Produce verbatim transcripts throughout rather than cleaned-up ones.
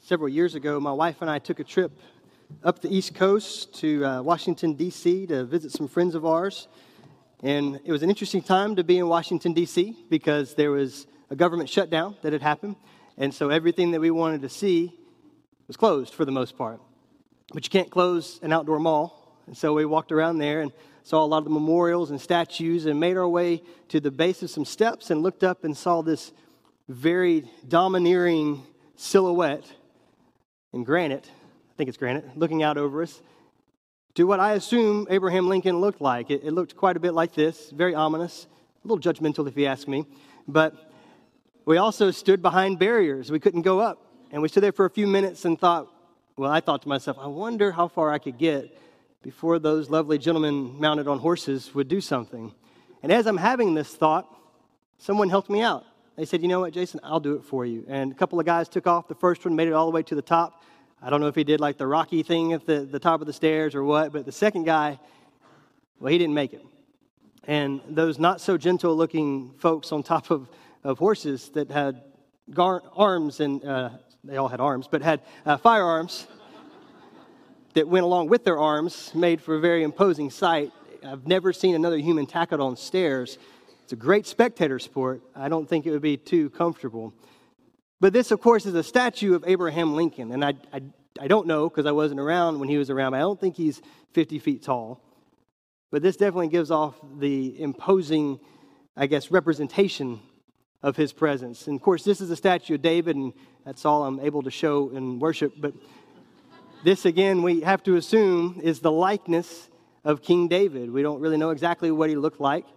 Several years ago, my wife and I took a trip up the East Coast to uh, Washington, D C to visit some friends of ours. And it was an interesting time to be in Washington, D C because there was a government shutdown that had happened. And so everything that we wanted to see was closed for the most part. But you can't close an outdoor mall. And so we walked around there and saw a lot of the memorials and statues and made our way to the base of some steps and looked up and saw this very domineering silhouette in granite, I think it's granite, looking out over us to what I assume Abraham Lincoln looked like. It, it looked quite a bit like this, very ominous, a little judgmental if you ask me. But we also stood behind barriers. We couldn't go up. And we stood there for a few minutes and thought, well, I thought to myself, I wonder how far I could get before those lovely gentlemen mounted on horses would do something. And as I'm having this thought, someone helped me out. They said, you know what, Jason, I'll do it for you. And a couple of guys took off. The first one made it all the way to the top. I don't know if he did like the Rocky thing at the, the top of the stairs or what, but the second guy, well, he didn't make it. And those not so gentle looking folks on top of, of horses that had gar- arms and, uh, they all had arms, but had uh, firearms that went along with their arms, made for a very imposing sight. I've never seen another human tackled on stairs. It's a great spectator sport. I don't think it would be too comfortable. But this, of course, is a statue of Abraham Lincoln. And I, I, I don't know because I wasn't around when he was around. But I don't think he's fifty feet tall. But this definitely gives off the imposing, I guess, representation of his presence. And, of course, this is a statue of David, and that's all I'm able to show in worship. But this, again, we have to assume is the likeness of King David. We don't really know exactly what he looked like.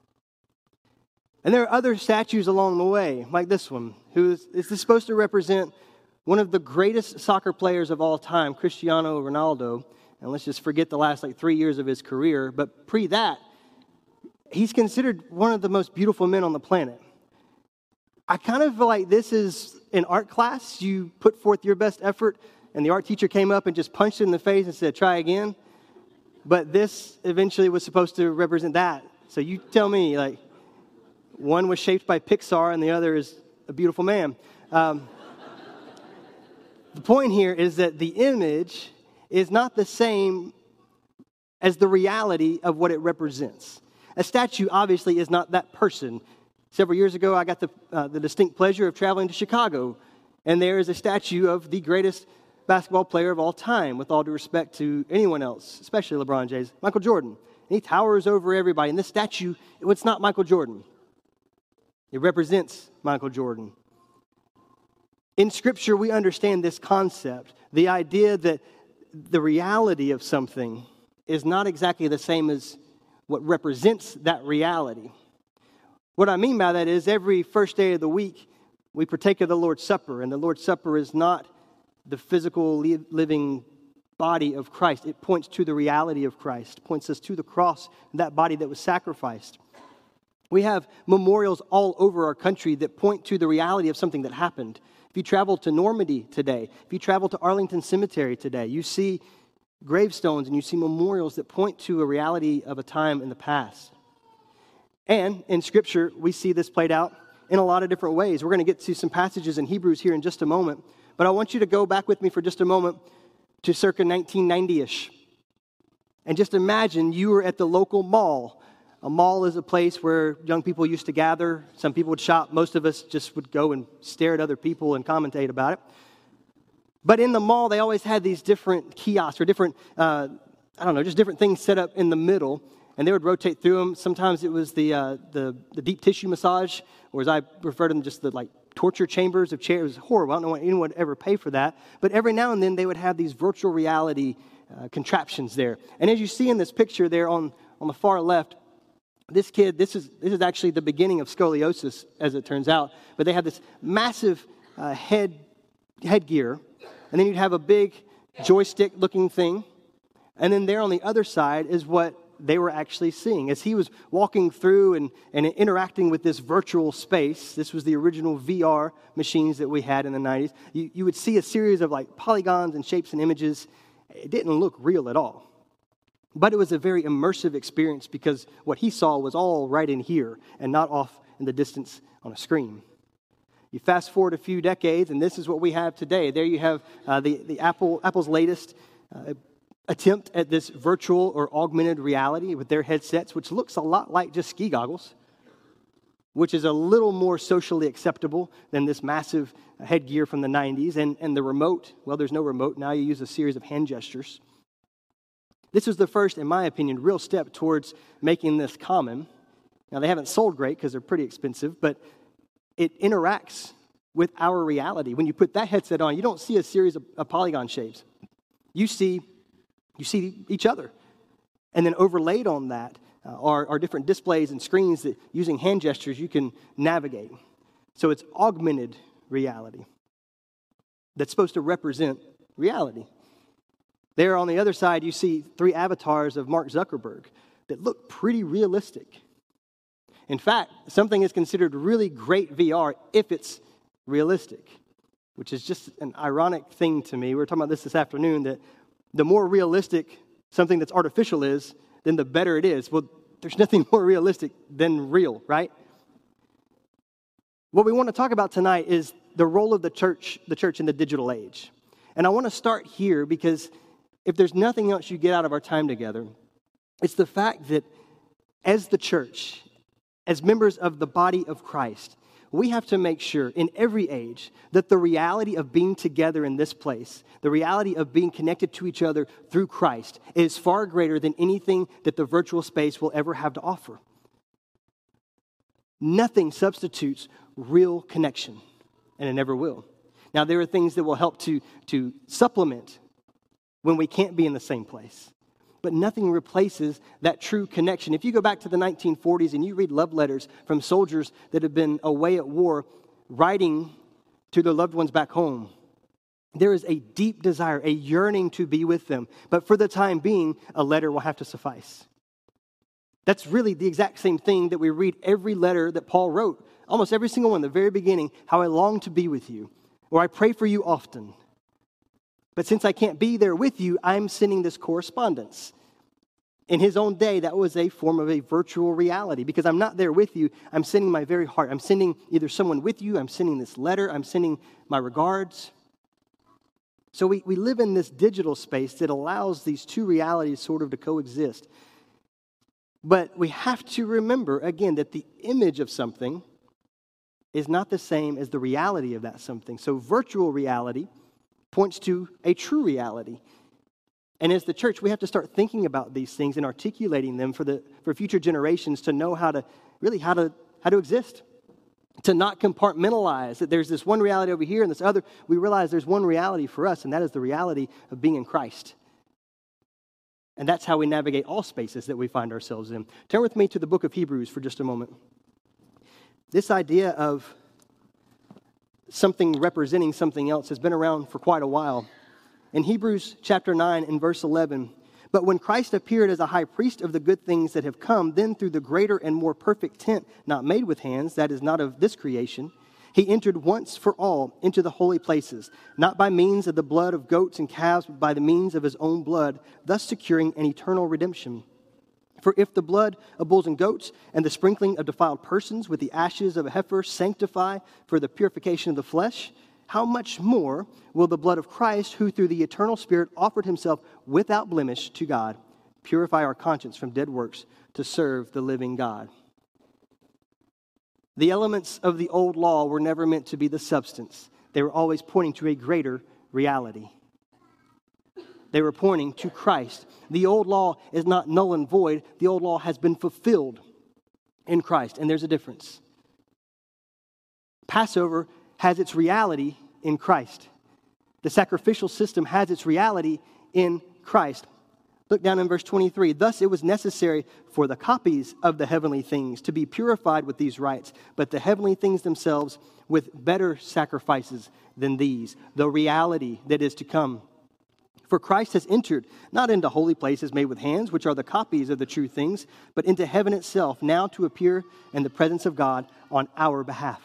And there are other statues along the way, like this one, who is, is this supposed to represent one of the greatest soccer players of all time, Cristiano Ronaldo. And let's just forget the last like three years of his career. But pre that, he's considered one of the most beautiful men on the planet. I kind of feel like this is an art class. You put forth your best effort, and the art teacher came up and just punched it in the face and said, try again. But this eventually was supposed to represent that. So you tell me, like, one was shaped by Pixar, and the other is a beautiful man. Um, the point here is that the image is not the same as the reality of what it represents. A statue, obviously, is not that person. Several years ago, I got the, uh, the distinct pleasure of traveling to Chicago, and there is a statue of the greatest basketball player of all time, with all due respect to anyone else, especially LeBron James, Michael Jordan. And he towers over everybody. And this statue, it's not Michael Jordan. It represents Michael Jordan. In Scripture, we understand this concept, the idea that the reality of something is not exactly the same as what represents that reality. What I mean by that is every first day of the week, we partake of the Lord's Supper, and the Lord's Supper is not the physical living body of Christ. It points to the reality of Christ, points us to the cross, that body that was sacrificed. We have memorials all over our country that point to the reality of something that happened. If you travel to Normandy today, if you travel to Arlington Cemetery today, you see gravestones and you see memorials that point to a reality of a time in the past. And in Scripture, we see this played out in a lot of different ways. We're going to get to some passages in Hebrews here in just a moment. But I want you to go back with me for just a moment to circa nineteen ninety-ish. And just imagine you were at the local mall. A mall is a place where young people used to gather. Some people would shop. Most of us just would go and stare at other people and commentate about it. But in the mall, they always had these different kiosks or different, uh, I don't know, just different things set up in the middle. And they would rotate through them. Sometimes it was the uh, the, the deep tissue massage, or as I refer to them, just the like torture chambers of chairs. It was horrible. I don't know why anyone would ever pay for that. But every now and then they would have these virtual reality uh, contraptions there. And as you see in this picture there on, on the far left, this kid, this is this is actually the beginning of scoliosis, as it turns out. But they have this massive uh, head headgear, and then you'd have a big joystick-looking thing. And then there on the other side is what they were actually seeing. As he was walking through and, and interacting with this virtual space, this was the original V R machines that we had in the nineties, you, you would see a series of like polygons and shapes and images. It didn't look real at all. But it was a very immersive experience because what he saw was all right in here and not off in the distance on a screen. You fast forward a few decades, and this is what we have today. There you have uh, the, the Apple Apple's latest uh, attempt at this virtual or augmented reality with their headsets, which looks a lot like just ski goggles, which is a little more socially acceptable than this massive headgear from the nineties. And, and the remote, well, there's no remote. Now you use a series of hand gestures. This was the first, in my opinion, real step towards making this common. Now, they haven't sold great because they're pretty expensive, but it interacts with our reality. When you put that headset on, you don't see a series of, of polygon shapes. You see, you see each other. And then overlaid on that uh, are, are different displays and screens that, using hand gestures, you can navigate. So it's augmented reality that's supposed to represent reality. There on the other side, you see three avatars of Mark Zuckerberg that look pretty realistic. In fact, something is considered really great V R if it's realistic, which is just an ironic thing to me. We were talking about this this afternoon, that the more realistic something that's artificial is, then the better it is. Well, there's nothing more realistic than real, right? What we want to talk about tonight is the role of the church, the church in the digital age. And I want to start here because if there's nothing else you get out of our time together, it's the fact that as the church, as members of the body of Christ, we have to make sure in every age that the reality of being together in this place, the reality of being connected to each other through Christ, is far greater than anything that the virtual space will ever have to offer. Nothing substitutes real connection, and it never will. Now, there are things that will help to, to supplement when we can't be in the same place. But nothing replaces that true connection. If you go back to the nineteen forties and you read love letters from soldiers that have been away at war, writing to their loved ones back home, there is a deep desire, a yearning to be with them. But for the time being, a letter will have to suffice. That's really the exact same thing that we read every letter that Paul wrote. Almost every single one, the very beginning, how I long to be with you, or I pray for you often. But since I can't be there with you, I'm sending this correspondence. In his own day, that was a form of a virtual reality. Because I'm not there with you, I'm sending my very heart. I'm sending either someone with you, I'm sending this letter, I'm sending my regards. So we, we live in this digital space that allows these two realities sort of to coexist. But we have to remember, again, that the image of something is not the same as the reality of that something. So virtual reality points to a true reality. And as the church, we have to start thinking about these things and articulating them for the for future generations to know how to, really how to how to exist. To not compartmentalize that there's this one reality over here and this other. We realize there's one reality for us, and that is the reality of being in Christ. And that's how we navigate all spaces that we find ourselves in. Turn with me to the book of Hebrews for just a moment. This idea of something representing something else has been around for quite a while. In Hebrews chapter nine and verse eleven, but when Christ appeared as a high priest of the good things that have come, then through the greater and more perfect tent, not made with hands, that is not of this creation, he entered once for all into the holy places, not by means of the blood of goats and calves, but by the means of his own blood, thus securing an eternal redemption. For if the blood of bulls and goats and the sprinkling of defiled persons with the ashes of a heifer sanctify for the purification of the flesh, how much more will the blood of Christ, who through the eternal Spirit offered himself without blemish to God, purify our conscience from dead works to serve the living God? The elements of the old law were never meant to be the substance. They were always pointing to a greater reality. They were pointing to Christ. The old law is not null and void. The old law has been fulfilled in Christ, and there's a difference. Passover has its reality in Christ. The sacrificial system has its reality in Christ. Look down in verse twenty-three. Thus it was necessary for the copies of the heavenly things to be purified with these rites, but the heavenly things themselves with better sacrifices than these, the reality that is to come. For Christ has entered, not into holy places made with hands, which are the copies of the true things, but into heaven itself, now to appear in the presence of God on our behalf.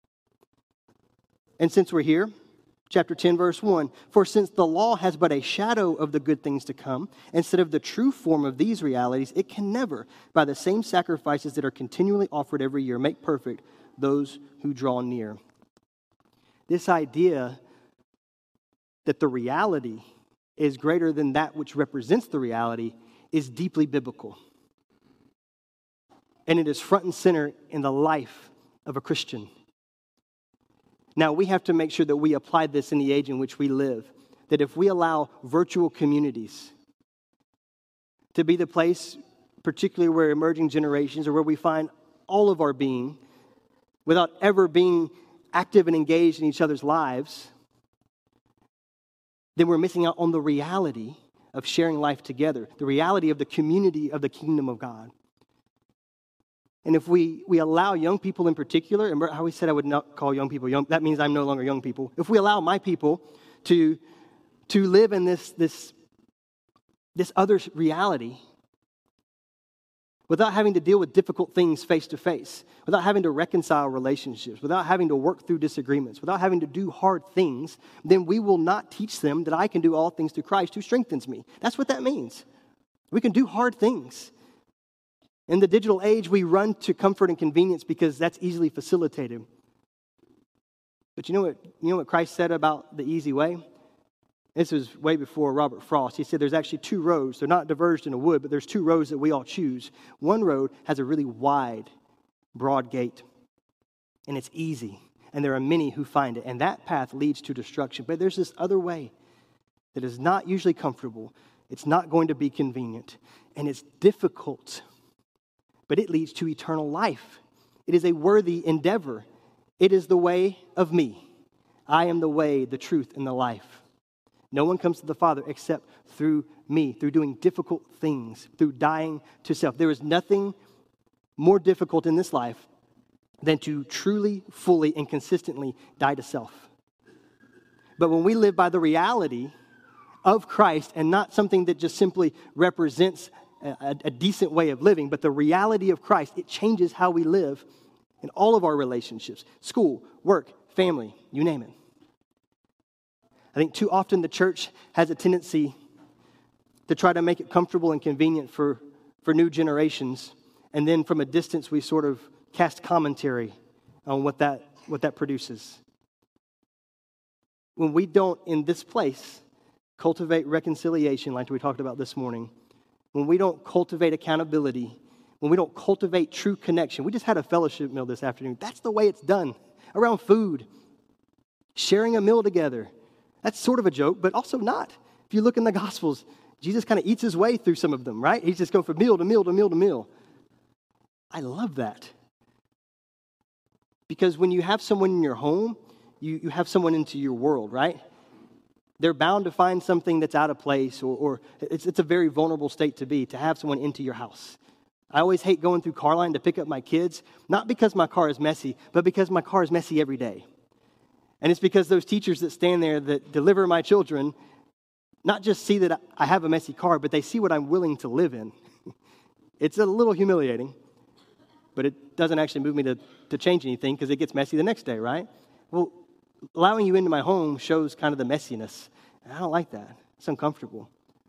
And since we're here, chapter ten, verse one, for since the law has but a shadow of the good things to come, instead of the true form of these realities, it can never, by the same sacrifices that are continually offered every year, make perfect those who draw near. This idea that the reality is greater than that which represents the reality is deeply biblical. And it is front and center in the life of a Christian. Now, we have to make sure that we apply this in the age in which we live. That if we allow virtual communities to be the place, particularly where emerging generations or where we find all of our being, without ever being active and engaged in each other's lives, then we're missing out on the reality of sharing life together, the reality of the community of the kingdom of God. And if we, we allow young people in particular, and I always said I would not call young people young, that means I'm no longer young people. If we allow my people to, to live in this, this, this other reality, without having to deal with difficult things face to face, without having to reconcile relationships, without having to work through disagreements, without having to do hard things, then we will not teach them that I can do all things through Christ who strengthens me. That's what that means. We can do hard things. In the digital age, we run to comfort and convenience because that's easily facilitated. But you know what, you know what Christ said about the easy way? This was way before Robert Frost. He said there's actually two roads. They're not diverged in a wood, but there's two roads that we all choose. One road has a really wide, broad gate, and it's easy, and there are many who find it, and that path leads to destruction. But there's this other way that is not usually comfortable. It's not going to be convenient, and it's difficult, but it leads to eternal life. It is a worthy endeavor. It is the way of me. I am the way, the truth, and the life. No one comes to the Father except through me, through doing difficult things, through dying to self. There is nothing more difficult in this life than to truly, fully, and consistently die to self. But when we live by the reality of Christ and not something that just simply represents a, a decent way of living, but the reality of Christ, it changes how we live in all of our relationships, school, work, family, you name it. I think too often the church has a tendency to try to make it comfortable and convenient for, for new generations, and then from a distance we sort of cast commentary on what that, what that produces. When we don't, in this place, cultivate reconciliation like we talked about this morning, when we don't cultivate accountability, when we don't cultivate true connection, we just had a fellowship meal this afternoon. That's the way it's done, around food, sharing a meal together. That's sort of a joke, but also not. If you look in the Gospels, Jesus kind of eats his way through some of them, right? He's just going from meal to meal to meal to meal. I love that. Because when you have someone in your home, you, you have someone into your world, right? They're bound to find something that's out of place, or, or it's, it's a very vulnerable state to be, to have someone into your house. I always hate going through Carline to pick up my kids, not because my car is messy, but because my car is messy every day. And it's because those teachers that stand there that deliver my children not just see that I have a messy car, but they see what I'm willing to live in. It's a little humiliating, but it doesn't actually move me to, to change anything because it gets messy the next day, right? Well, allowing you into my home shows kind of the messiness. And I don't like that. It's uncomfortable.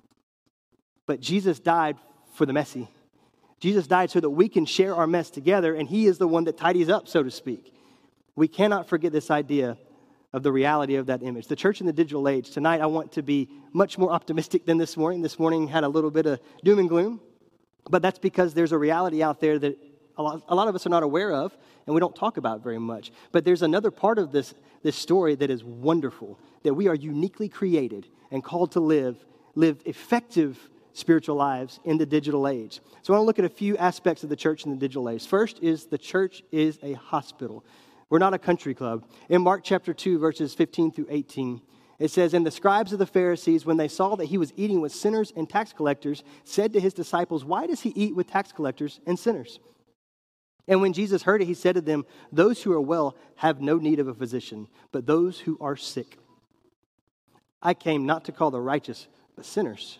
But Jesus died for the messy. Jesus died so that we can share our mess together, and he is the one that tidies up, so to speak. We cannot forget this idea of the reality of that image. The church in the digital age, tonight I want to be much more optimistic than this morning. This morning had a little bit of doom and gloom, but that's because there's a reality out there that a lot, a lot of us are not aware of and we don't talk about very much. But there's another part of this, this story that is wonderful, that we are uniquely created and called to live, live effective spiritual lives in the digital age. So I want to look at a few aspects of the church in the digital age. First is the church is a hospital. We're not a country club. In Mark chapter two, verses fifteen through eighteen, it says, "And the scribes of the Pharisees, when they saw that he was eating with sinners and tax collectors, said to his disciples, 'Why does he eat with tax collectors and sinners?' And when Jesus heard it, he said to them, 'Those who are well have no need of a physician, but those who are sick. I came not to call the righteous, but sinners.'"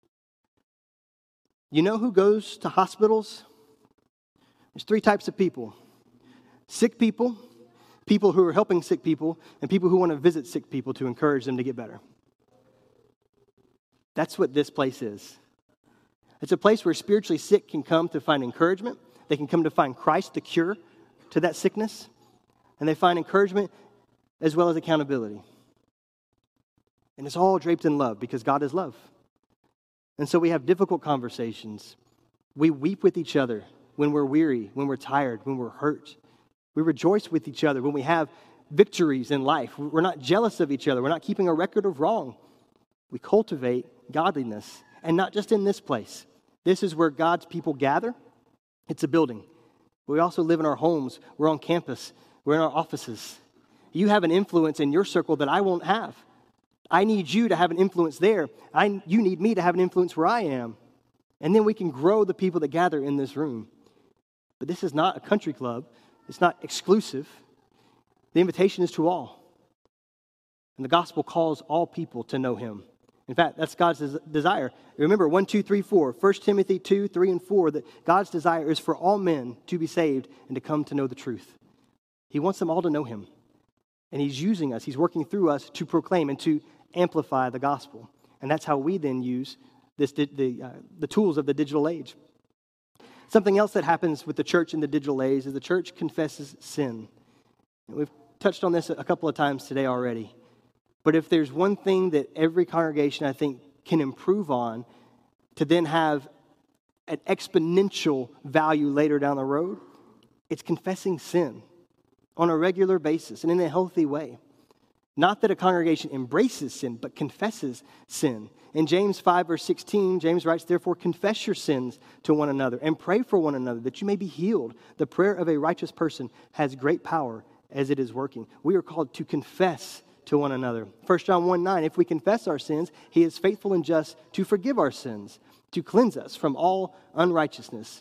You know who goes to hospitals? There's three types of people. Sick people, people who are helping sick people, and people who want to visit sick people to encourage them to get better. That's what this place is. It's a place where spiritually sick can come to find encouragement. They can come to find Christ, the cure to that sickness. And they find encouragement as well as accountability. And it's all draped in love because God is love. And so we have difficult conversations. We weep with each other when we're weary, when we're tired, when we're hurt. We rejoice with each other when we have victories in life. We're not jealous of each other. We're not keeping a record of wrong. We cultivate godliness, and not just in this place. This is where God's people gather. It's a building. We also live in our homes. We're on campus. We're in our offices. You have an influence in your circle that I won't have. I need you to have an influence there. I, you need me to have an influence where I am. And then we can grow the people that gather in this room. But this is not a country club. It's not exclusive. The invitation is to all. And the gospel calls all people to know him. In fact, that's God's des- desire. Remember, one, two, three, four. First Timothy two, three, and four, that God's desire is for all men to be saved and to come to know the truth. He wants them all to know him. And he's using us. He's working through us to proclaim and to amplify the gospel. And that's how we then use this, the, uh, the tools of the digital age. Something else that happens with the church in the digital age is the church confesses sin. And we've touched on this a couple of times today already. But if there's one thing that every congregation, I think, can improve on to then have an exponential value later down the road, it's confessing sin on a regular basis and in a healthy way. Not that a congregation embraces sin, but confesses sin. In James five, verse sixteen, James writes, "Therefore confess your sins to one another and pray for one another that you may be healed. The prayer of a righteous person has great power as it is working." We are called to confess to one another. First John one nine, "If we confess our sins, he is faithful and just to forgive our sins, to cleanse us from all unrighteousness."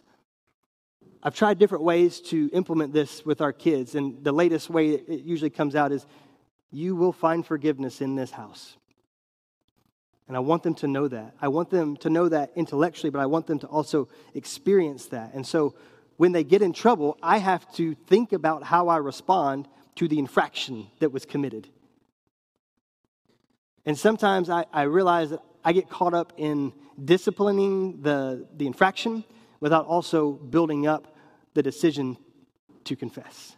I've tried different ways to implement this with our kids, and the latest way it usually comes out is, "You will find forgiveness in this house." And I want them to know that. I want them to know that intellectually, but I want them to also experience that. And so when they get in trouble, I have to think about how I respond to the infraction that was committed. And sometimes I, I realize that I get caught up in disciplining the, the infraction without also building up the decision to confess.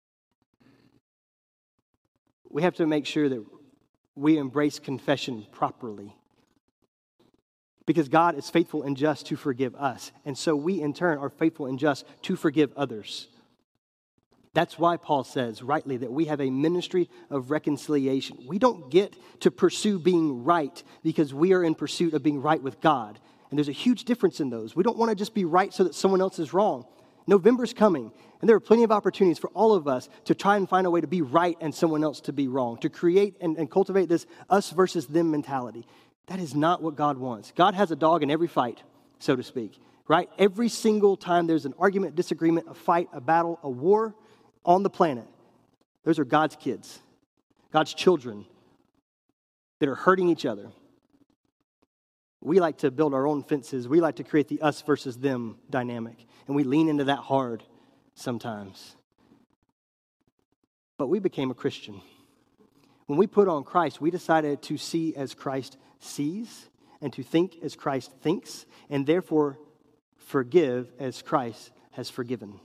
We have to make sure that we embrace confession properly. Because God is faithful and just to forgive us. And so we, in turn, are faithful and just to forgive others. That's why Paul says, rightly, that we have a ministry of reconciliation. We don't get to pursue being right because we are in pursuit of being right with God. And there's a huge difference in those. We don't want to just be right so that someone else is wrong. November's coming, and there are plenty of opportunities for all of us to try and find a way to be right and someone else to be wrong, to create and, and cultivate this us versus them mentality. That is not what God wants. God has a dog in every fight, so to speak, right? Every single time there's an argument, disagreement, a fight, a battle, a war on the planet, those are God's kids, God's children that are hurting each other. We like to build our own fences. We like to create the us versus them dynamic. And we lean into that hard sometimes. But we became a Christian. When we put on Christ, we decided to see as Christ sees and to think as Christ thinks, and therefore forgive as Christ has forgiven.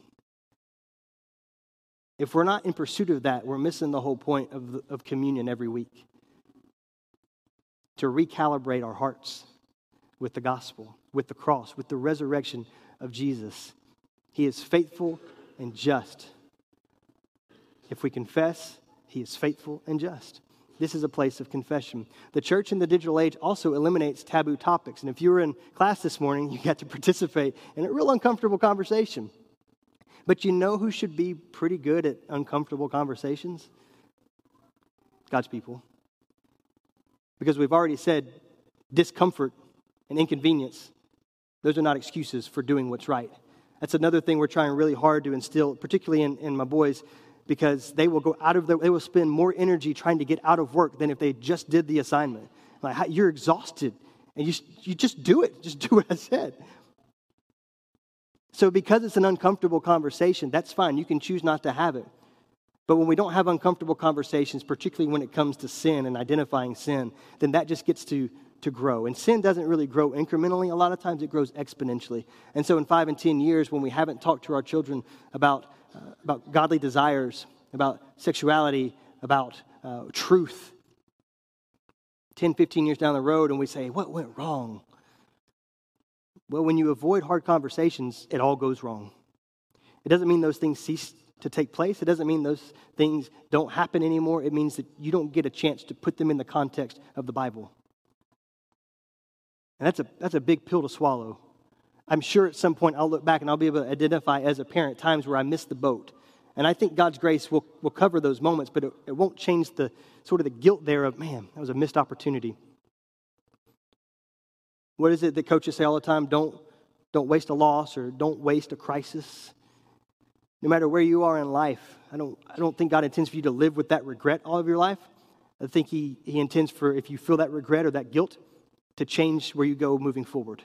If we're not in pursuit of that, we're missing the whole point of, the, of communion every week. To recalibrate our hearts with the gospel, with the cross, with the resurrection of Jesus. He is faithful and just. If we confess, he is faithful and just. This is a place of confession. The church in the digital age also eliminates taboo topics. And if you were in class this morning, you got to participate in a real uncomfortable conversation. But you know who should be pretty good at uncomfortable conversations? God's people. Because we've already said discomfort and inconvenience, those are not excuses for doing what's right. That's another thing we're trying really hard to instill, particularly in, in my boys, because they will go out of their, they will spend more energy trying to get out of work than if they just did the assignment. Like, you're exhausted, and you, you just do it. Just do what I said. So because it's an uncomfortable conversation, that's fine. You can choose not to have it. But when we don't have uncomfortable conversations, particularly when it comes to sin and identifying sin, then that just gets to, to grow. And sin doesn't really grow incrementally. A lot of times it grows exponentially. And so in five and ten years, when we haven't talked to our children about, uh, about godly desires, about sexuality, about uh, truth. ten, fifteen years down the road, and we say, what went wrong? Well, when you avoid hard conversations, it all goes wrong. It doesn't mean those things cease to take place. It doesn't mean those things don't happen anymore. It means that you don't get a chance to put them in the context of the Bible. And that's a that's a big pill to swallow. I'm sure at some point I'll look back and I'll be able to identify as a parent times where I missed the boat. And I think God's grace will, will cover those moments, but it, it won't change the sort of the guilt there of, man, that was a missed opportunity. What is it that coaches say all the time? Don't, don't waste a loss or don't waste a crisis. No matter where you are in life, I don't, I don't think God intends for you to live with that regret all of your life. I think he, he intends for, if you feel that regret or that guilt, to change where you go moving forward.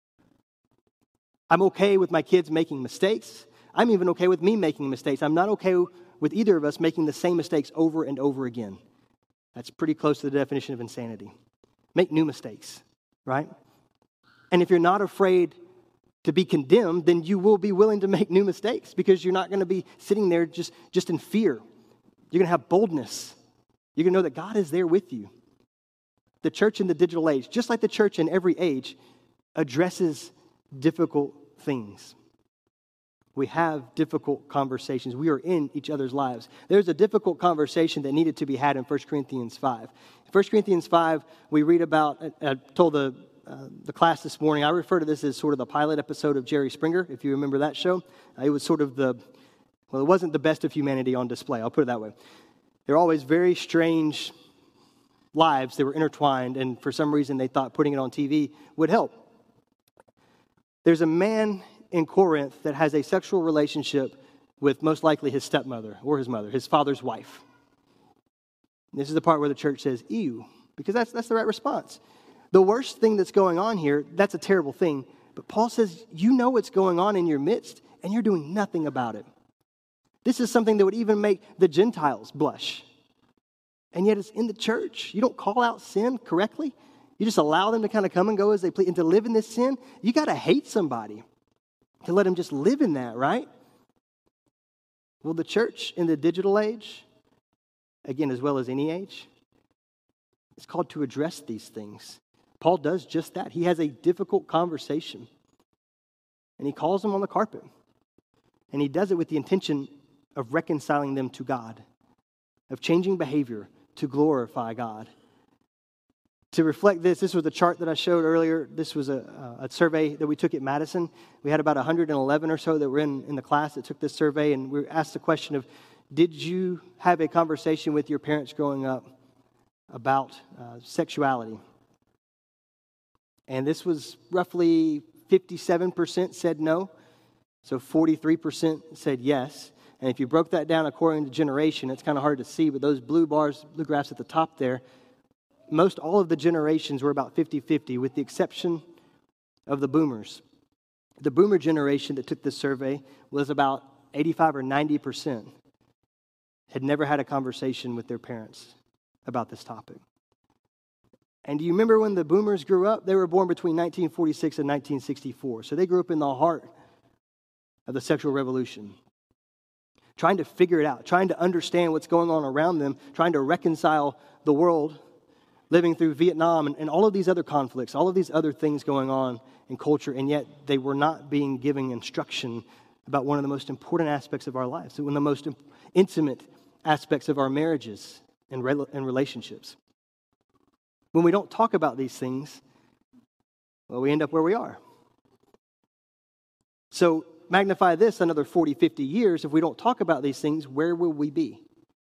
I'm okay with my kids making mistakes. I'm even okay with me making mistakes. I'm not okay with either of us making the same mistakes over and over again. That's pretty close to the definition of insanity. Make new mistakes, right? And if you're not afraid to be condemned, then you will be willing to make new mistakes because you're not going to be sitting there just, just in fear. You're going to have boldness. You're going to know that God is there with you. The church in the digital age, just like the church in every age, addresses difficult things. We have difficult conversations. We are in each other's lives. There's a difficult conversation that needed to be had in First Corinthians five. In First Corinthians five, we read about, I told the, uh, the class this morning, I refer to this as sort of the pilot episode of Jerry Springer, if you remember that show. Uh, it was sort of the, well, it wasn't the best of humanity on display, I'll put it that way. They're always very strange lives that were intertwined, and for some reason they thought putting it on T V would help. There's a man in Corinth that has a sexual relationship with most likely his stepmother or his mother, his father's wife. This is the part where the church says, ew, because that's, that's the right response. The worst thing that's going on here, that's a terrible thing, but Paul says, you know what's going on in your midst, and you're doing nothing about it. This is something that would even make the Gentiles blush. And yet it's in the church. You don't call out sin correctly. You just allow them to kind of come and go as they please. And to live in this sin, you got to hate somebody to let them just live in that, right? Well, the church in the digital age, again, as well as any age, is called to address these things. Paul does just that. He has a difficult conversation, and he calls them on the carpet. And he does it with the intention of reconciling them to God, of changing behavior to glorify God. To reflect this, this was the chart that I showed earlier. This was a, a survey that we took at Madison. We had about one hundred eleven or so that were in, in the class that took this survey, and we asked the question of, did you have a conversation with your parents growing up about uh, sexuality? And this was roughly fifty-seven percent said no, so forty-three percent said yes. And if you broke that down according to generation, it's kind of hard to see, but those blue bars, blue graphs at the top there, most all of the generations were about fifty-fifty, with the exception of the boomers. The boomer generation that took this survey was about eighty-five or ninety percent had never had a conversation with their parents about this topic. And do you remember when the boomers grew up? They were born between nineteen forty-six and nineteen sixty-four. So they grew up in the heart of the sexual revolution, trying to figure it out, trying to understand what's going on around them, trying to reconcile the world, living through Vietnam and, and all of these other conflicts, all of these other things going on in culture, and yet they were not being given instruction about one of the most important aspects of our lives, one of the most intimate aspects of our marriages and, re- and relationships. When we don't talk about these things, well, we end up where we are. So magnify this another forty, fifty years. If we don't talk about these things, where will we be?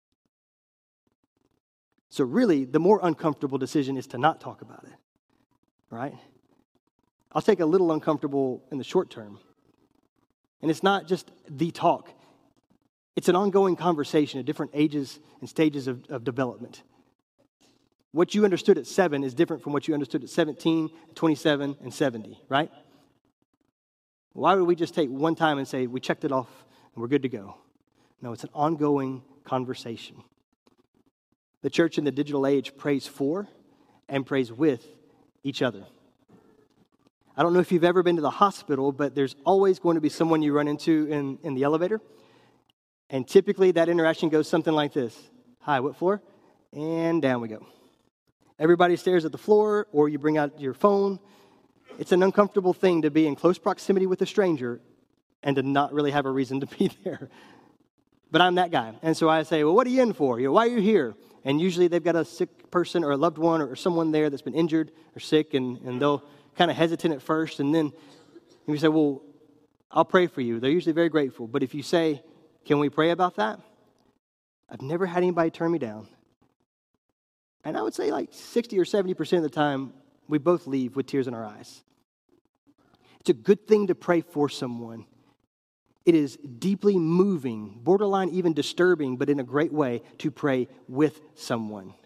So really, the more uncomfortable decision is to not talk about it, right? I'll take a little uncomfortable in the short term. And it's not just the talk. It's an ongoing conversation at different ages and stages of, of development. What you understood at seven is different from what you understood at seventeen, twenty-seven, and seventy, right? Why would we just take one time and say, we checked it off and we're good to go? No, it's an ongoing conversation. The church in the digital age prays for and prays with each other. I don't know if you've ever been to the hospital, but there's always going to be someone you run into in, in the elevator. And typically that interaction goes something like this. Hi, what floor? And down we go. Everybody stares at the floor, or you bring out your phone. It's an uncomfortable thing to be in close proximity with a stranger and to not really have a reason to be there. But I'm that guy. And so I say, well, what are you in for? You know, why are you here? And usually they've got a sick person or a loved one or someone there that's been injured or sick, and, and they'll kind of hesitant at first. And then you say, well, I'll pray for you. They're usually very grateful. But if you say, can we pray about that? I've never had anybody turn me down. And I would say like sixty or seventy percent of the time, we both leave with tears in our eyes. It's a good thing to pray for someone. It is deeply moving, borderline even disturbing, but in a great way to pray with someone.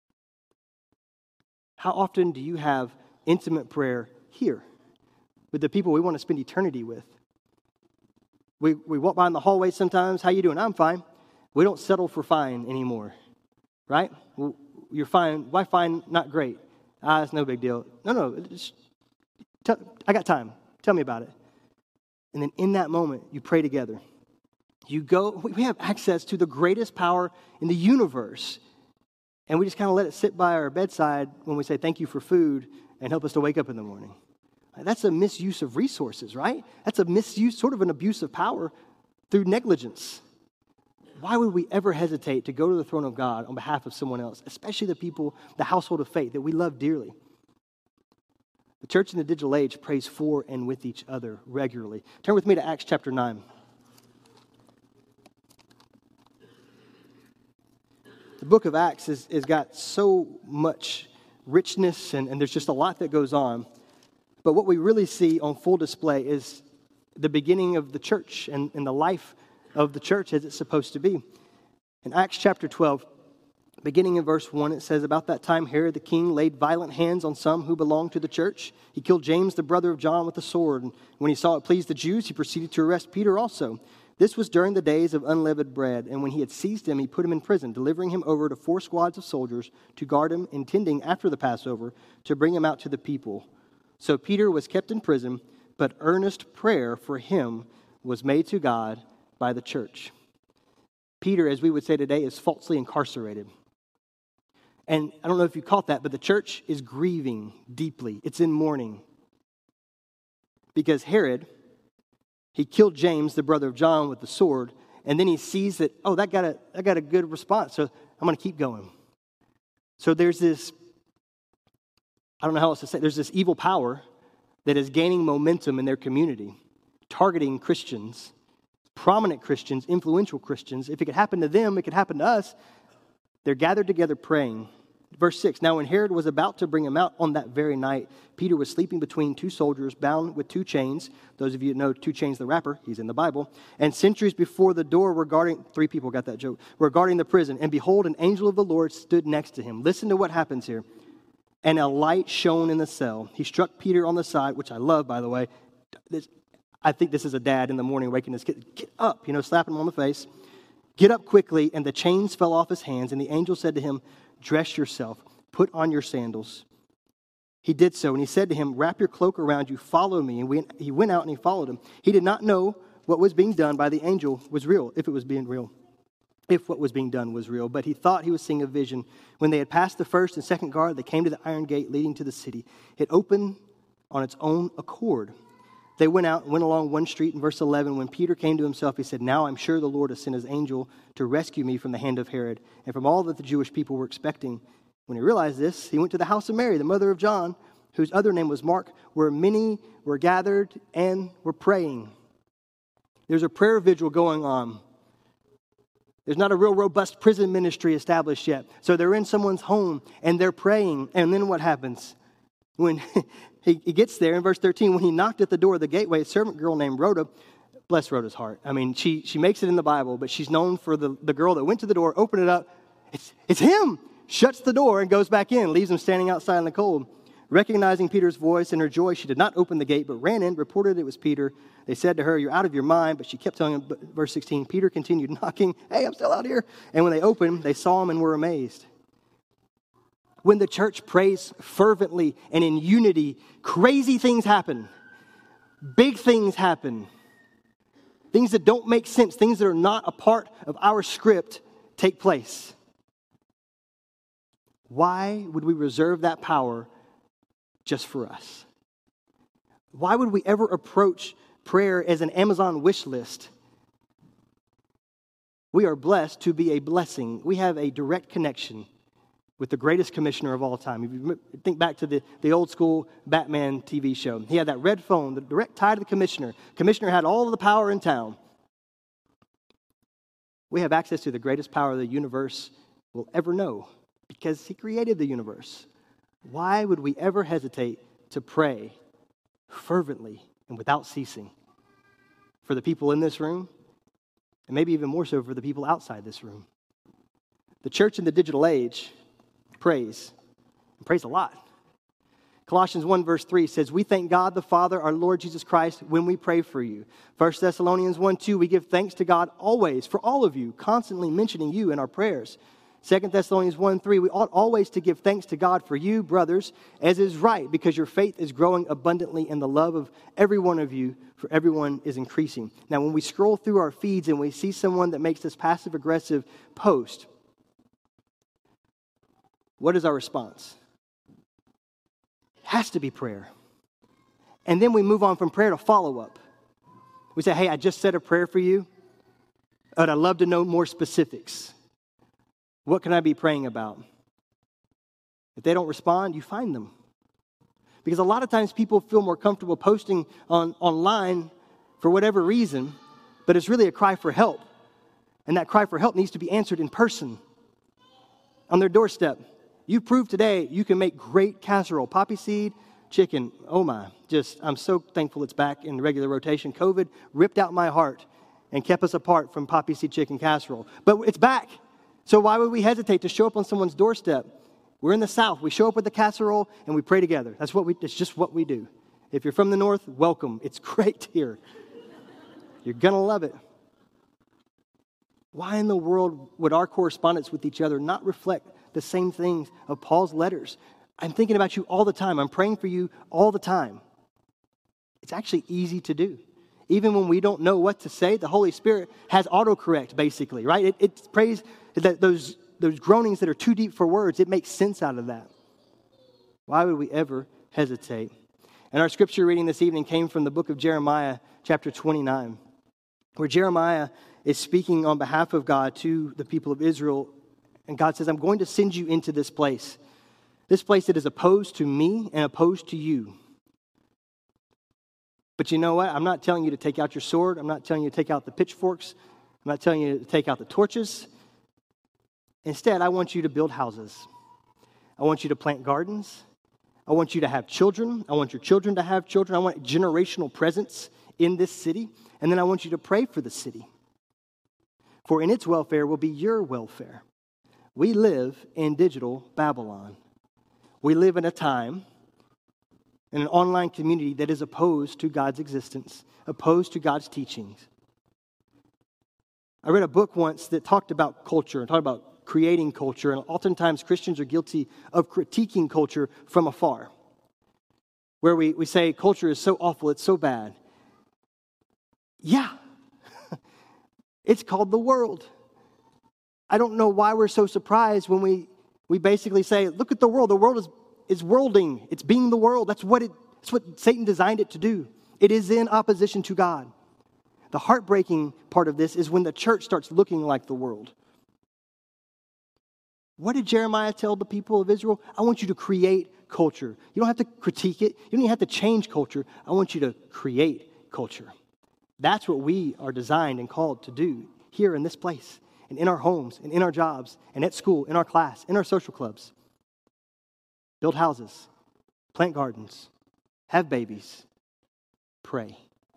How often do you have intimate prayer here with the people we want to spend eternity with? We we walk by in the hallway sometimes. How you doing? I'm fine. We don't settle for fine anymore, right? Well, you're fine. Why fine? Not great. Ah, it's no big deal. No, no. Just tell, I got time. Tell me about it. And then in that moment, you pray together. You go, we have access to the greatest power in the universe. And we just kind of let it sit by our bedside when we say thank you for food and help us to wake up in the morning. That's a misuse of resources, right? That's a misuse, sort of an abuse of power through negligence. Why would we ever hesitate to go to the throne of God on behalf of someone else, especially the people, the household of faith that we love dearly? The church in the digital age prays for and with each other regularly. Turn with me to Acts chapter nine. The book of Acts has, has got so much richness, and, and there's just a lot that goes on. But what we really see on full display is the beginning of the church and, and the life of the church as it's supposed to be. In Acts chapter twelve, beginning in verse one, it says, about that time Herod the king laid violent hands on some who belonged to the church. He killed James, the brother of John, with a sword. And when he saw it pleased the Jews, he proceeded to arrest Peter also. This was during the days of unleavened bread. And when he had seized him, he put him in prison, delivering him over to four squads of soldiers to guard him, intending after the Passover to bring him out to the people. So Peter was kept in prison, but earnest prayer for him was made to God by the church. Peter, as we would say today, is falsely incarcerated. And I don't know if you caught that, but the church is grieving deeply. It's in mourning. Because Herod, he killed James, the brother of John, with the sword, and then he sees that, oh, that got a, that got a good response, so I'm going to keep going. So there's this, I don't know how else to say, there's this evil power that is gaining momentum in their community, targeting Christians, prominent Christians, influential Christians. If it could happen to them, it could happen to us. They're gathered together praying. Verse six, now when Herod was about to bring him out on that very night, Peter was sleeping between two soldiers bound with two chains. Those of you that know Two Chains the rapper, he's in the Bible. And sentries before the door were guarding, three people got that joke, were guarding the prison. And behold, an angel of the Lord stood next to him. Listen to what happens here. And a light shone in the cell. He struck Peter on the side, which I love, by the way. This, I think this is a dad in the morning waking his kid, get up, you know, slapping him on the face. Get up quickly, and the chains fell off his hands, and the angel said to him, dress yourself, put on your sandals. He did so, and he said to him, wrap your cloak around you, follow me. And we, he went out and he followed him. He did not know what was being done by the angel was real, if it was being real, if what was being done was real. But he thought he was seeing a vision. When they had passed the first and second guard, they came to the iron gate leading to the city. It opened on its own accord. They went out and went along one street. In verse eleven, when Peter came to himself, he said, now I'm sure the Lord has sent his angel to rescue me from the hand of Herod and from all that the Jewish people were expecting. When he realized this, he went to the house of Mary, the mother of John, whose other name was Mark, where many were gathered and were praying. There's a prayer vigil going on. There's not a real robust prison ministry established yet. So they're in someone's home and they're praying. And then what happens? When he, he gets there in verse thirteen, when he knocked at the door of the gateway, a servant girl named Rhoda, bless Rhoda's heart. I mean, she she makes it in the Bible, but she's known for the, the girl that went to the door, opened it up. It's, it's him. Shuts the door and goes back in, leaves him standing outside in the cold. Recognizing Peter's voice, in her joy, she did not open the gate, but ran in, reported it was Peter. They said to her, you're out of your mind, but she kept telling him, verse sixteen, Peter continued knocking, hey, I'm still out here. And when they opened, they saw him and were amazed. When the church prays fervently and in unity, crazy things happen. Big things happen. Things that don't make sense, things that are not a part of our script take place. why would we reserve that power just for us? Why would we ever approach prayer as an Amazon wish list? We are blessed to be a blessing. We have a direct connection with the greatest commissioner of all time. If you think back to the, the old school Batman T V show, he had that red phone, the direct tie to the commissioner. Commissioner had all of the power in town. We have access to the greatest power the universe will ever know because he created the universe. Why would we ever hesitate to pray fervently and without ceasing for the people in this room, and maybe even more so for the people outside this room? The church in the digital age prays, and prays a lot. Colossians one verse three says, we thank God the Father, our Lord Jesus Christ, when we pray for you. First Thessalonians one two, we give thanks to God always for all of you, constantly mentioning you in our prayers. Second Thessalonians one three, we ought always to give thanks to God for you, brothers, as is right, because your faith is growing abundantly in the love of every one of you, for everyone is increasing. Now, when we scroll through our feeds and we see someone that makes this passive-aggressive post, what is our response? It has to be prayer. And then we move on from prayer to follow-up. We say, hey, I just said a prayer for you, but I'd love to know more specifics. What can I be praying about? If they don't respond, you find them. Because a lot of times people feel more comfortable posting on online for whatever reason, but it's really a cry for help. And that cry for help needs to be answered in person, on their doorstep. You proved today you can make great casserole, poppy seed, chicken. Oh my, just, I'm so thankful it's back in regular rotation. COVID ripped out my heart and kept us apart from poppy seed chicken casserole. But it's back. So why would we hesitate to show up on someone's doorstep? We're in the South. We show up with the casserole and we pray together. That's what we, it's just what we do. If you're from the North, welcome. It's great here. You're going to love it. Why in the world would our correspondence with each other not reflect the same things of Paul's letters? I'm thinking about you all the time. I'm praying for you all the time. It's actually easy to do. Even when we don't know what to say, the Holy Spirit has autocorrect, basically, right? It, it prays that those, those groanings that are too deep for words, it makes sense out of that. Why would we ever hesitate? And our scripture reading this evening came from the book of Jeremiah, chapter twenty-nine, where Jeremiah is speaking on behalf of God to the people of Israel. And God says, I'm going to send you into this place, this place that is opposed to me and opposed to you. But you know what? I'm not telling you to take out your sword. I'm not telling you to take out the pitchforks. I'm not telling you to take out the torches. Instead, I want you to build houses. I want you to plant gardens. I want you to have children. I want your children to have children. I want generational presence in this city. And then I want you to pray for the city. For in its welfare will be your welfare. We live in digital Babylon. We live in a time, in an online community that is opposed to God's existence, opposed to God's teachings. I read a book once that talked about culture and talked about creating culture, and oftentimes Christians are guilty of critiquing culture from afar, where we, we say culture is so awful, it's so bad. Yeah, it's called the world. I don't know why we're so surprised when we, we basically say, look at the world. The world is, is worlding. It's being the world. That's what, it, that's what Satan designed it to do. It is in opposition to God. The heartbreaking part of this is when the church starts looking like the world. What did Jeremiah tell the people of Israel? I want you to create culture. You don't have to critique it. You don't even have to change culture. I want you to create culture. That's what we are designed and called to do here in this place, and in our homes, and in our jobs, and at school, in our class, in our social clubs. Build houses, plant gardens, have babies, pray.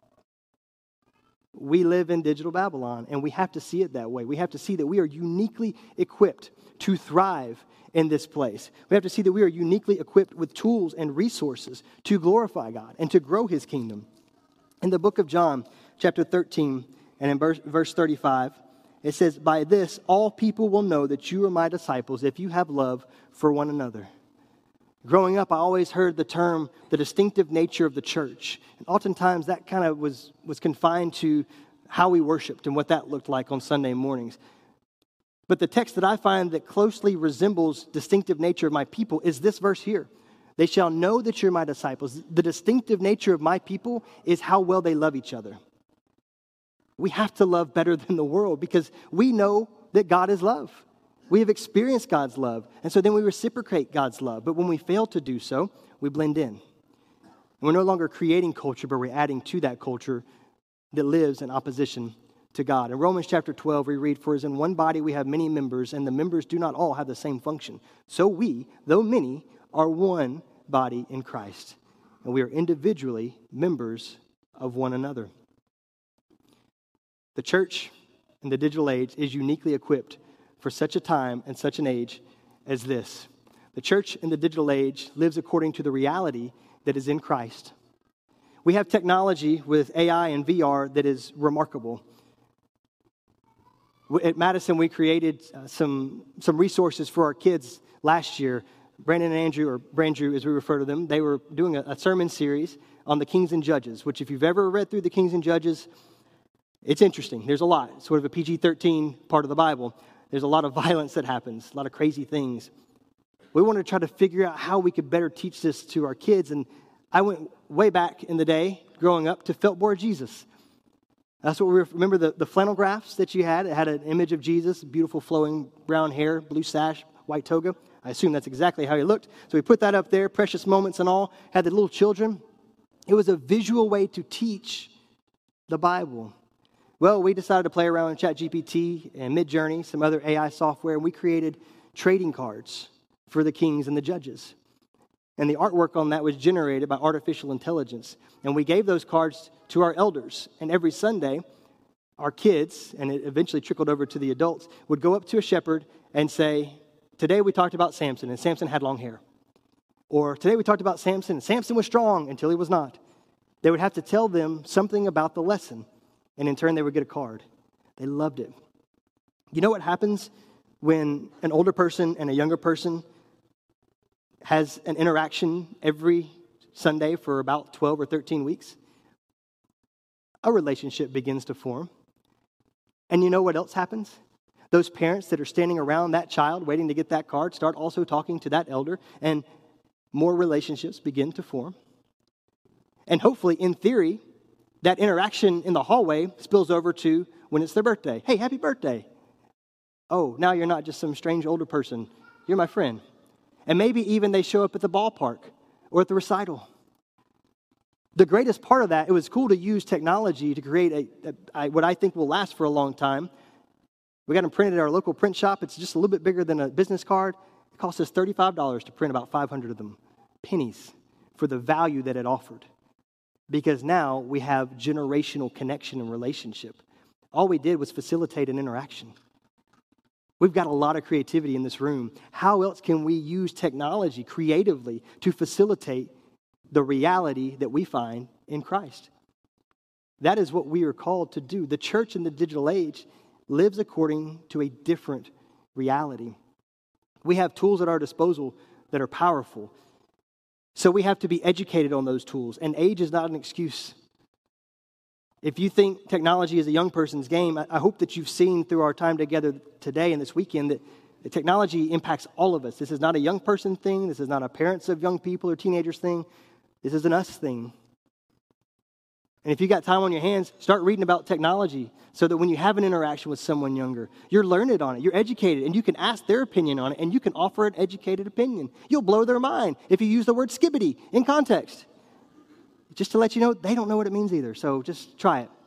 We live in digital Babylon, and we have to see it that way. We have to see that we are uniquely equipped to thrive in this place. We have to see that we are uniquely equipped with tools and resources to glorify God and to grow His kingdom. In the book of John, chapter thirteen, and in verse, verse thirty-five, it says, by this, all people will know that you are my disciples if you have love for one another. Growing up, I always heard the term, the distinctive nature of the church. And oftentimes, that kind of was, was confined to how we worshiped and what that looked like on Sunday mornings. But the text that I find that closely resembles distinctive nature of my people is this verse here. They shall know that you're my disciples. The distinctive nature of my people is how well they love each other. We have to love better than the world because we know that God is love. We have experienced God's love, and so then we reciprocate God's love. But when we fail to do so, we blend in. And we're no longer creating culture, but we're adding to that culture that lives in opposition to God. In Romans chapter twelve, we read, "For as in one body we have many members, and the members do not all have the same function. So we, though many, are one body in Christ, and we are individually members of one another." The church in the digital age is uniquely equipped for such a time and such an age as this. The church in the digital age lives according to the reality that is in Christ. We have technology with A I and V R that is remarkable. At Madison, we created uh, some, some resources for our kids last year. Brandon and Andrew, or Brandrew as we refer to them, they were doing a, a sermon series on the Kings and Judges, which if you've ever read through the Kings and Judges, it's interesting. There's a lot. It's sort of a P G thirteen part of the Bible. There's a lot of violence that happens, a lot of crazy things. We wanted to try to figure out how we could better teach this to our kids. And I went way back in the day, growing up, to Felt Board Jesus. That's what we remember, the, the flannel graphs that you had. It had an image of Jesus, beautiful flowing brown hair, blue sash, white toga. I assume that's exactly how he looked. So we put that up there, precious moments and all, had the little children. It was a visual way to teach the Bible. Well, we decided to play around with ChatGPT and Midjourney, some other A I software, and we created trading cards for the kings and the judges. And the artwork on that was generated by artificial intelligence. And we gave those cards to our elders. And every Sunday, our kids, and it eventually trickled over to the adults, would go up to a shepherd and say, "Today we talked about Samson, and Samson had long hair." Or, "Today we talked about Samson, and Samson was strong until he was not." They would have to tell them something about the lesson. And in turn, they would get a card. They loved it. You know what happens when an older person and a younger person has an interaction every Sunday for about twelve or thirteen weeks? A relationship begins to form. And you know what else happens? Those parents that are standing around that child waiting to get that card start also talking to that elder, and more relationships begin to form. And hopefully, in theory, that interaction in the hallway spills over to when it's their birthday. "Hey, happy birthday." "Oh, now you're not just some strange older person. You're my friend." And maybe even they show up at the ballpark or at the recital. The greatest part of that, it was cool to use technology to create a, a, a what I think will last for a long time. We got them printed at our local print shop. It's just a little bit bigger than a business card. It cost us thirty-five dollars to print about five hundred of them. Pennies for the value that it offered. Because now we have generational connection and relationship. All we did was facilitate an interaction. We've got a lot of creativity in this room. How else can we use technology creatively to facilitate the reality that we find in Christ? That is what we are called to do. The church in the digital age lives according to a different reality. We have tools at our disposal that are powerful. So we have to be educated on those tools. And age is not an excuse. If you think technology is a young person's game, I hope that you've seen through our time together today and this weekend that the technology impacts all of us. This is not a young person thing. This is not a parents of young people or teenagers thing. This is an us thing. And if you got time on your hands, start reading about technology so that when you have an interaction with someone younger, you're learned on it, you're educated, and you can ask their opinion on it, and you can offer an educated opinion. You'll blow their mind if you use the word skibbity in context. Just to let you know, they don't know what it means either, so just try it.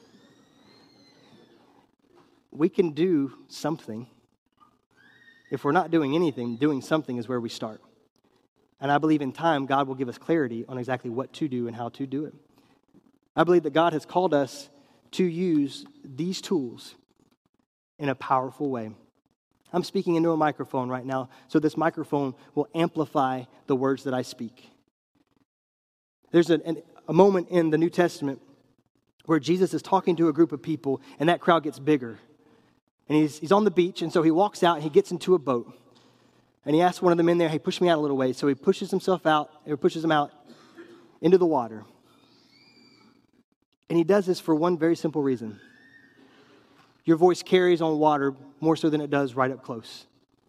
We can do something. If we're not doing anything, doing something is where we start. And I believe in time, God will give us clarity on exactly what to do and how to do it. I believe that God has called us to use these tools in a powerful way. I'm speaking into a microphone right now, so this microphone will amplify the words that I speak. There's a, an, a moment in the New Testament where Jesus is talking to a group of people, and that crowd gets bigger. And he's, he's on the beach, and so he walks out, and he gets into a boat. And he asks one of the men there, "Hey, push me out a little way." So he pushes himself out, or pushes him out into the water. And he does this for one very simple reason. Your voice carries on water more so than it does right up close.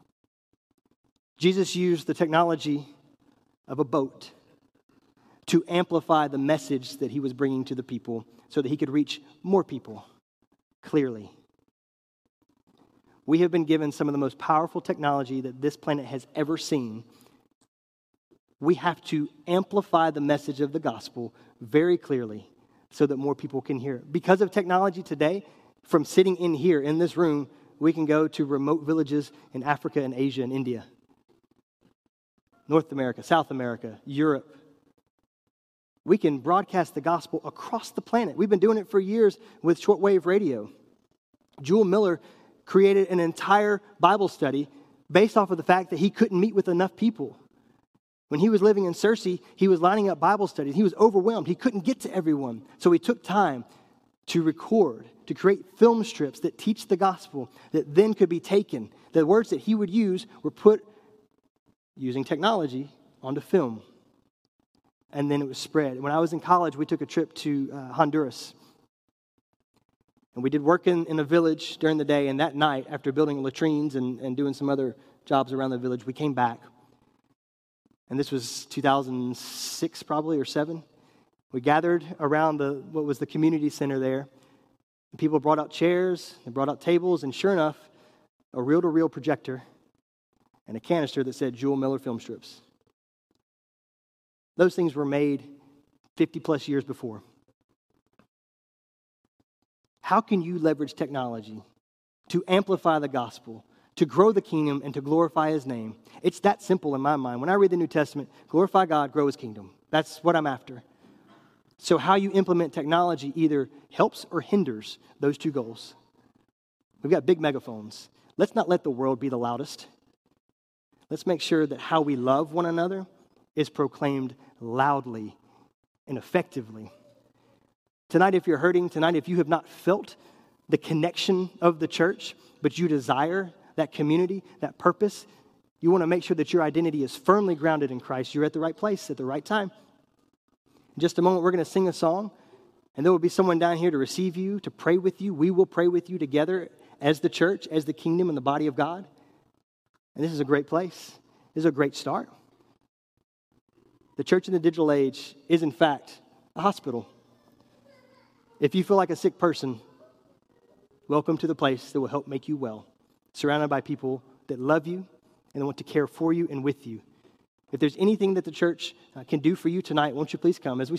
Jesus used the technology of a boat to amplify the message that he was bringing to the people so that he could reach more people clearly. We have been given some of the most powerful technology that this planet has ever seen. We have to amplify the message of the gospel very clearly so that more people can hear it. Because of technology today, from sitting in here in this room, we can go to remote villages in Africa and Asia and India, North America, South America, Europe. We can broadcast the gospel across the planet. We've been doing it for years with shortwave radio. Jewel Miller created an entire Bible study based off of the fact that he couldn't meet with enough people. When he was living in Searcy, he was lining up Bible studies. He was overwhelmed. He couldn't get to everyone. So he took time to record, to create film strips that teach the gospel that then could be taken. The words that he would use were put, using technology, onto film. And then it was spread. When I was in college, we took a trip to uh, Honduras. And we did work in, in a village during the day. And that night, after building latrines and, and doing some other jobs around the village, we came back. And this was two thousand six probably, or seven. We gathered around the what was the community center there. And people brought out chairs, they brought out tables, and sure enough, a reel-to-reel projector and a canister that said Jewel Miller film strips. Those things were made fifty plus years before. How can you leverage technology to amplify the gospel, to grow the kingdom, and to glorify his name? It's that simple in my mind. When I read the New Testament, glorify God, grow his kingdom. That's what I'm after. So how you implement technology either helps or hinders those two goals. We've got big megaphones. Let's not let the world be the loudest. Let's make sure that how we love one another is proclaimed loudly and effectively. Tonight, if you're hurting, tonight, if you have not felt the connection of the church, but you desire that community, that purpose, you want to make sure that your identity is firmly grounded in Christ, you're at the right place at the right time. In just a moment, we're going to sing a song, and there will be someone down here to receive you, to pray with you. We will pray with you together as the church, as the kingdom and the body of God. And this is a great place. This is a great start. The church in the digital age is, in fact, a hospital. If you feel like a sick person, welcome to the place that will help make you well, surrounded by people that love you and want to care for you and with you. If there's anything that the church uh, can do for you tonight, won't you please come as we